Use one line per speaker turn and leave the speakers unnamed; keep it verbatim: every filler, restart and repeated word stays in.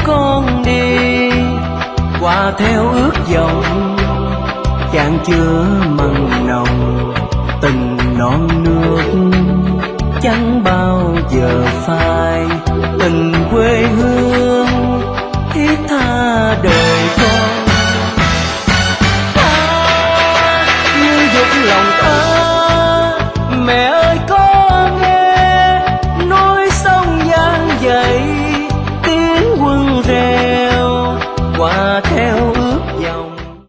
con đi qua theo ước vọng, chan chứa mặn nồng tình non nước, chẳng bao giờ phai tình quê hương thiết tha đời.